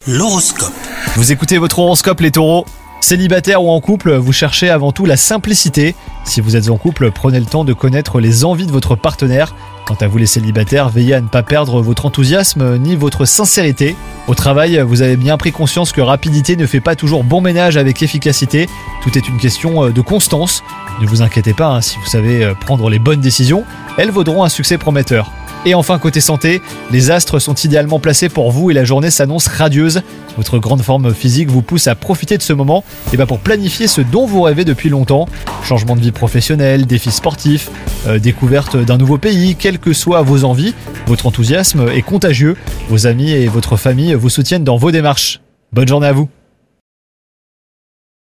L'horoscope. Vous écoutez votre horoscope les taureaux. Célibataire ou en couple, vous cherchez avant tout la simplicité. Si vous êtes en couple, prenez le temps de connaître les envies de votre partenaire. Quant à vous les célibataires, veillez à ne pas perdre votre enthousiasme ni votre sincérité. Au travail, vous avez bien pris conscience que rapidité ne fait pas toujours bon ménage avec efficacité. Tout est une question de constance. Ne vous inquiétez pas, si vous savez prendre les bonnes décisions, elles vaudront un succès prometteur. Et enfin, côté santé, les astres sont idéalement placés pour vous et la journée s'annonce radieuse. Votre grande forme physique vous pousse à profiter de ce moment pour planifier ce dont vous rêvez depuis longtemps. Changement de vie professionnelle, défis sportifs, découverte d'un nouveau pays, quelles que soient vos envies, votre enthousiasme est contagieux. Vos amis et votre famille vous soutiennent dans vos démarches. Bonne journée à vous.